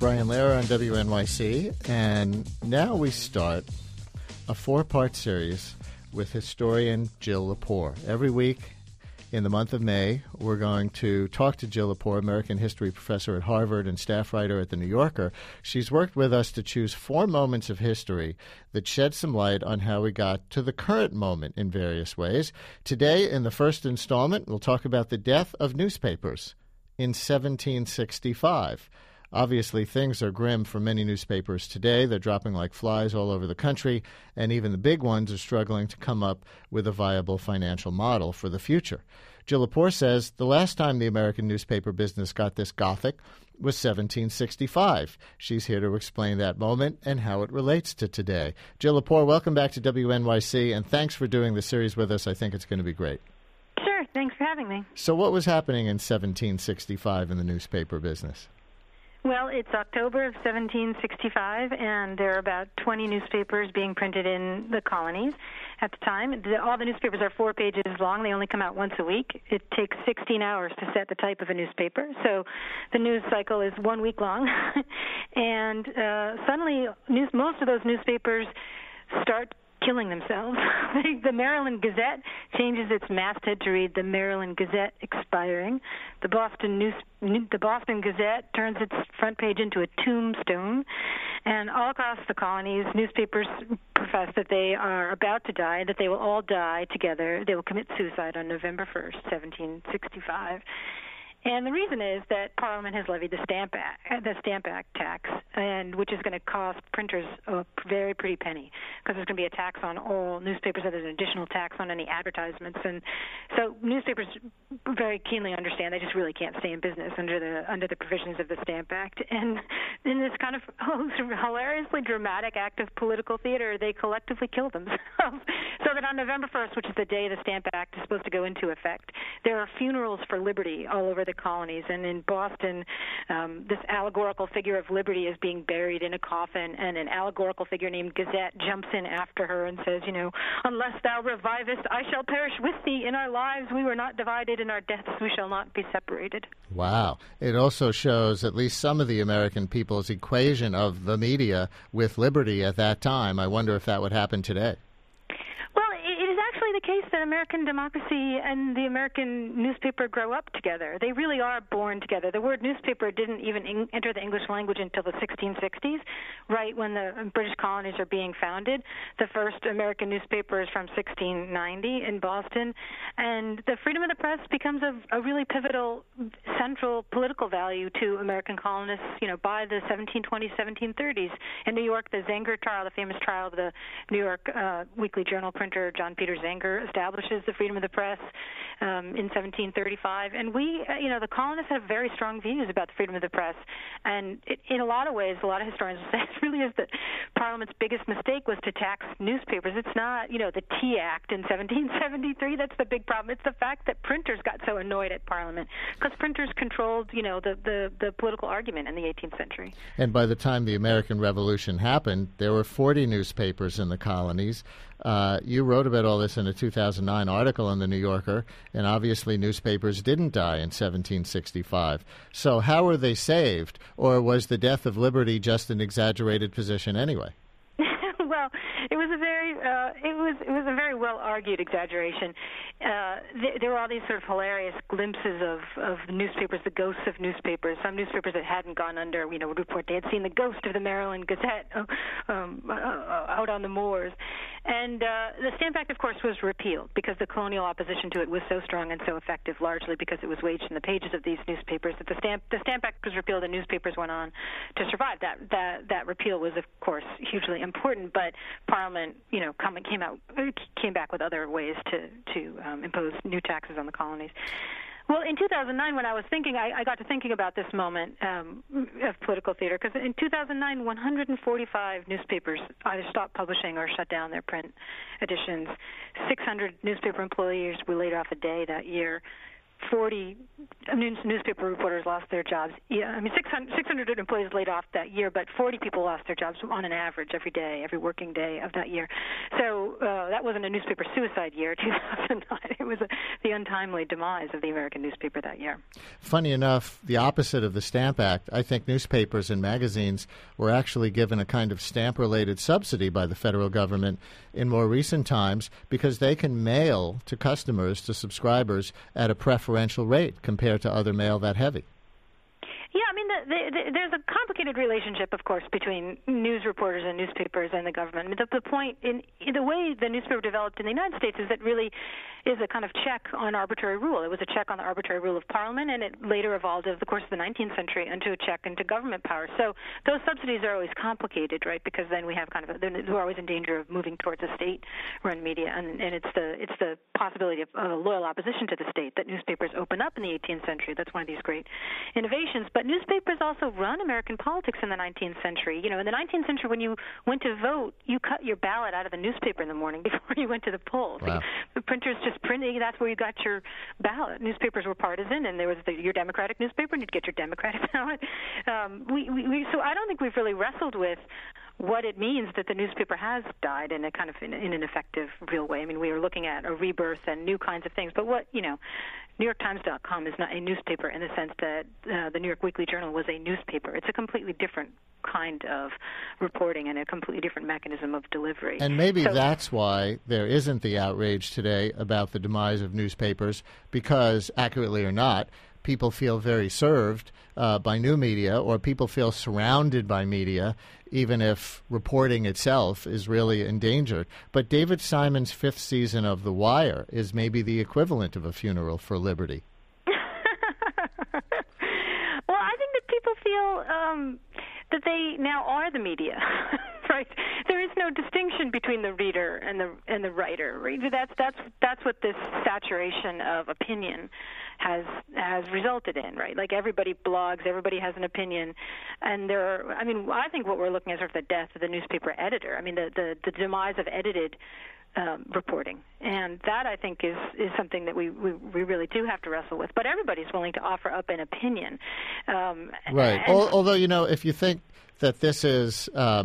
Brian Lehrer on WNYC, and now we start a four-part series with historian Jill Lepore. Every week in the month of May, we're going to talk to Jill Lepore, American history professor at Harvard and staff writer at The New Yorker. She's worked with us to choose 4 moments of history that shed some light on how we got to the current moment in various ways. Today, in the first installment, we'll talk about the death of newspapers in 1765. Obviously, things are grim for many newspapers today. They're dropping like flies all over the country, and even the big ones are struggling to come up with a viable financial model for the future. Jill Lepore says the last time the American newspaper business got this gothic was 1765. She's here to explain that moment and how it relates to today. Jill Lepore, welcome back to WNYC, and thanks for doing the series with us. I think it's going to be great. Sure. Thanks for having me. So what was happening in 1765 in the newspaper business? Well, it's October of 1765, and there are about 20 newspapers being printed in the colonies at the time. All the newspapers are 4 pages long. They only come out once a week. It takes 16 hours to set the type of a newspaper, so the news cycle is 1 week long. And suddenly, most of those newspapers start killing themselves. The Maryland Gazette changes its masthead to read the Maryland Gazette expiring. The Boston Gazette turns its front page into a tombstone. And all across the colonies, newspapers profess that they are about to die, that they will all die together. They will commit suicide on November 1st, 1765. And the reason is that Parliament has levied the Stamp Act tax, and which is going to cost printers a very pretty penny, because there's going to be a tax on all newspapers, and there's an additional tax on any advertisements. And so newspapers very keenly understand they just really can't stay in business under the provisions of the Stamp Act. And in this kind of hilariously dramatic act of political theater, they collectively kill themselves. So that on November 1st, which is the day the Stamp Act is supposed to go into effect, there are funerals for liberty all over the colonies. And in Boston, this allegorical figure of liberty is being buried in a coffin, and an allegorical figure named Gazette jumps in after her and says, unless thou revivest, I shall perish with thee. In our lives we were not divided, in our deaths we shall not be separated. Wow. It also shows at least some of the American people's equation of the media with liberty at that time. I wonder if that would happen today. The case that American democracy and the American newspaper grow up together. They really are born together. The word newspaper didn't even enter the English language until the 1660s, right when the British colonies are being founded. The first American newspaper is from 1690 in Boston, and the freedom of the press becomes a really pivotal, central political value to American colonists, by the 1720s, 1730s. In New York, the Zenger trial, the famous trial of the New York Weekly Journal printer John Peter Zenger, establishes the freedom of the press in 1735. And we, the colonists have very strong views about the freedom of the press. And in a lot of ways, a lot of historians say it really is that Parliament's biggest mistake was to tax newspapers. It's not, the Tea Act in 1773. That's the big problem. It's the fact that printers got so annoyed at Parliament, because printers controlled, the political argument in the 18th century. And by the time the American Revolution happened, there were 40 newspapers in the colonies. You wrote about all this in a 2009 article in The New Yorker, and obviously newspapers didn't die in 1765. So how were they saved, or was the death of liberty just an exaggerated position anyway? Well, it was a very well argued exaggeration. There were all these sort of hilarious glimpses of newspapers, the ghosts of newspapers. Some newspapers that hadn't gone under, would report they had seen the ghost of the Maryland Gazette out on the moors. And the Stamp Act, of course, was repealed because the colonial opposition to it was so strong and so effective, largely because it was waged in the pages of these newspapers. That the Stamp Act was repealed and newspapers went on to survive. That repeal was, of course, hugely important, but Parliament, came back with other ways to impose new taxes on the colonies. Well, in 2009, when I was thinking, I got to thinking about this moment of political theater, because in 2009, 145 newspapers either stopped publishing or shut down their print editions. 600 newspaper employees were laid off a day that year. 40 newspaper reporters lost their jobs. Yeah, I mean 600 employees laid off that year, but 40 people lost their jobs on an average every day, every working day of that year. So that wasn't a newspaper suicide year, 2009. It was the untimely demise of the American newspaper that year. Funny enough, the opposite of the Stamp Act, I think newspapers and magazines were actually given a kind of stamp-related subsidy by the federal government in more recent times because they can mail to customers, to subscribers, at a preferential rate compared to other mail that heavy. Yeah, I mean, there's a complicated relationship, of course, between news reporters and newspapers and the government. I mean, the point in the way the newspaper developed in the United States is that really is a kind of check on arbitrary rule. It was a check on the arbitrary rule of Parliament, and it later evolved over the course of the 19th century into a check into government power. So those subsidies are always complicated, right? Because then we have we're always in danger of moving towards a state-run media, and it's the possibility of a loyal opposition to the state that newspapers open up in the 18th century. That's one of these great innovations. But newspapers also run American politics in the 19th century. You know, in the 19th century, when you went to vote, you cut your ballot out of the newspaper in the morning before you went to the polls. Wow. The printers just printed. That's where you got your ballot. Newspapers were partisan, and there was your Democratic newspaper, and you'd get your Democratic ballot. So I don't think we've really wrestled with what it means that the newspaper has died in a kind of in an effective, real way. I mean, we are looking at a rebirth and new kinds of things. But NewYorkTimes.com is not a newspaper in the sense that the New York Weekly Journal was a newspaper. It's a completely different kind of reporting and a completely different mechanism of delivery. And maybe that's why there isn't the outrage today about the demise of newspapers, because, accurately or not, people feel very served by new media, or people feel surrounded by media, even if reporting itself is really endangered. But David Simon's fifth season of The Wire is maybe the equivalent of a funeral for liberty. Well, I think that people feel that they now are the media, right? There is no distinction between the reader and the writer. Right? That's what this saturation of opinion has resulted in, right? Like everybody blogs, everybody has an opinion, and I think what we're looking at is sort of the death of the newspaper editor. I mean, the demise of edited reporting, and that I think is something that we really do have to wrestle with. But everybody's willing to offer up an opinion, right? Although if you think that this is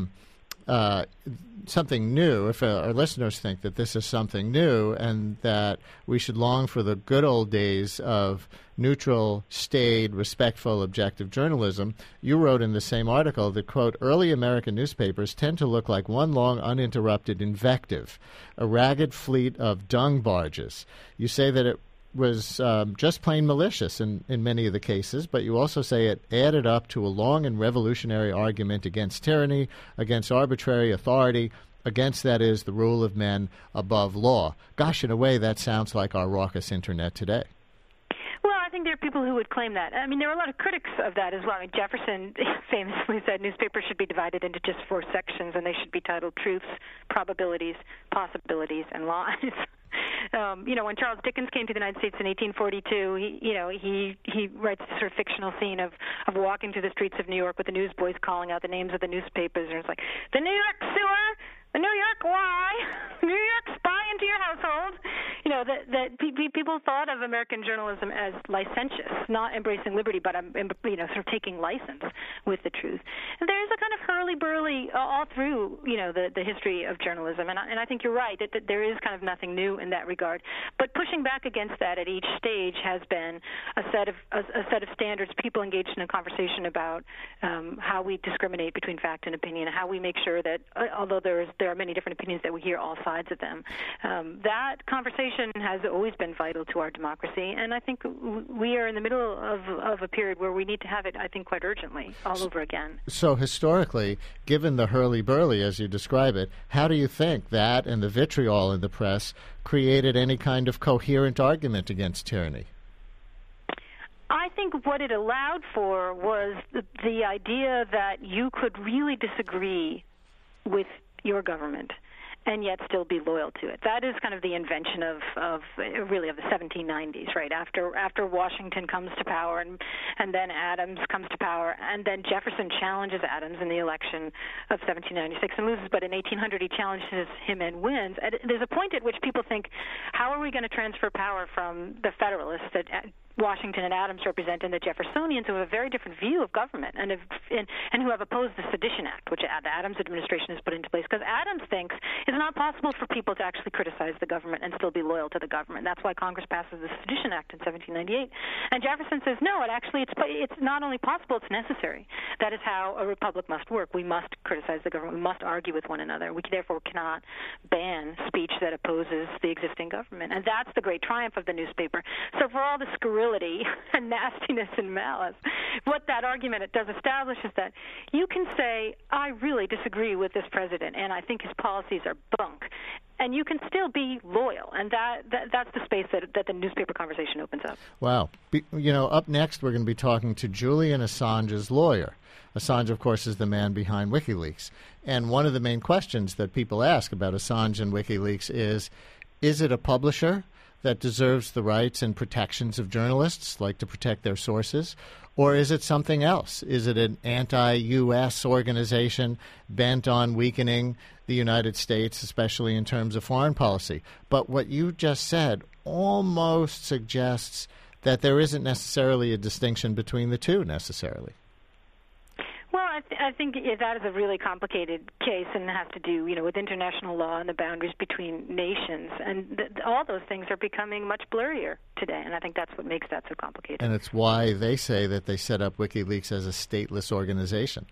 something new, if our listeners think that this is something new and that we should long for the good old days of neutral, staid, respectful, objective journalism, you wrote in the same article that, quote, early American newspapers tend to look like one long uninterrupted invective, a ragged fleet of dung barges. You say that it was just plain malicious in many of the cases, but you also say it added up to a long and revolutionary argument against tyranny, against arbitrary authority, against, that is, the rule of men above law. Gosh, in a way, that sounds like our raucous Internet today. Well, I think there are people who would claim that. I mean, there are a lot of critics of that as well. I mean, Jefferson famously said newspapers should be divided into just 4 sections, and they should be titled truths, probabilities, possibilities, and lies. When Charles Dickens came to the United States in 1842, he writes this sort of fictional scene of walking through the streets of New York with the newsboys calling out the names of the newspapers, and it's like, the New York Sewer, the New York Lie, New York Spy into your household. That people thought of American journalism as licentious, not embracing liberty, but sort of taking license with the truth. And there is a kind of hurly-burly all through the history of journalism, and I think you're right that there is kind of nothing new in that regard. But pushing back against that at each stage has been a set of standards. People engaged in a conversation about how we discriminate between fact and opinion, how we make sure that although there are many different opinions, that we hear all sides of them. That conversation has always been vital to our democracy, and I think we are in the middle of a period where we need to have it, I think, quite urgently, all over again. So historically, given the hurly-burly, as you describe it, how do you think that and the vitriol in the press created any kind of coherent argument against tyranny? I think what it allowed for was the idea that you could really disagree with your government and yet still be loyal to it. That is kind of the invention of the 1790s, right? After Washington comes to power and then Adams comes to power, and then Jefferson challenges Adams in the election of 1796 and loses, but in 1800 he challenges him and wins. There's a point at which people think, how are we going to transfer power from the Federalists that Washington and Adams represent, and the Jeffersonians, who have a very different view of government and who have opposed the Sedition Act, which the Adams administration has put into place. Because Adams thinks it's not possible for people to actually criticize the government and still be loyal to the government. That's why Congress passes the Sedition Act in 1798. And Jefferson says, no, it's not only possible, it's necessary. That is how a republic must work. We must criticize the government. We must argue with one another. We therefore cannot ban speech that opposes the existing government. And that's the great triumph of the newspaper. So for all the scurrility and nastiness and malice, what that argument it does establish is that you can say, I really disagree with this president, and I think his policies are bunk, and you can still be loyal, and that's the space that the newspaper conversation opens up. Wow. Up next we're going to be talking to Julian Assange's lawyer. Assange, of course, is the man behind WikiLeaks. And one of the main questions that people ask about Assange and WikiLeaks is it a publisher that deserves the rights and protections of journalists, like to protect their sources, or is it something else? Is it an anti-U.S. organization bent on weakening the United States, especially in terms of foreign policy? But what you just said almost suggests that there isn't necessarily a distinction between the two necessarily. Well, I think that is a really complicated case, and it has to do, with international law and the boundaries between nations, and all those things are becoming much blurrier today, and I think that's what makes that so complicated. And it's why they say that they set up WikiLeaks as a stateless organization.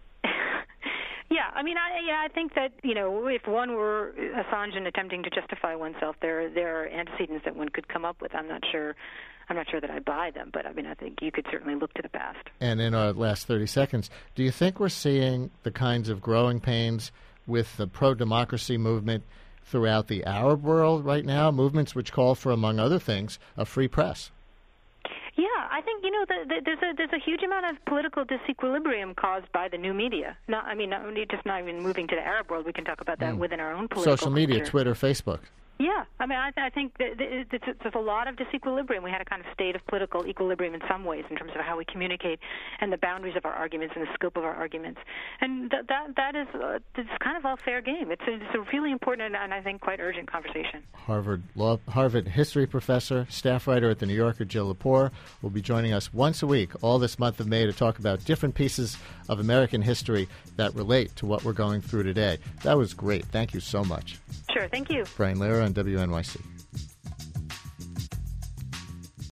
Yeah, I think that, if one were Assange and attempting to justify oneself, there are antecedents that one could come up with. I'm not sure that I buy them, but I think you could certainly look to the past. And in our last 30 seconds, do you think we're seeing the kinds of growing pains with the pro-democracy movement throughout the Arab world right now, movements which call for, among other things, a free press? Yeah, I think there's a huge amount of political disequilibrium caused by the new media. Not even moving to the Arab world. We can talk about that within our own political social media, culture. Twitter, Facebook. Yeah, I think that there's a lot of disequilibrium. We had a kind of state of political equilibrium in some ways in terms of how we communicate and the boundaries of our arguments and the scope of our arguments. And that is it's kind of all fair game. It's a really important and I think quite urgent conversation. Harvard history professor, staff writer at The New Yorker, Jill Lepore, will be joining us once a week all this month of May to talk about different pieces of American history that relate to what we're going through today. That was great. Thank you so much. Sure. Thank you. Brian Lehrer on WNYC.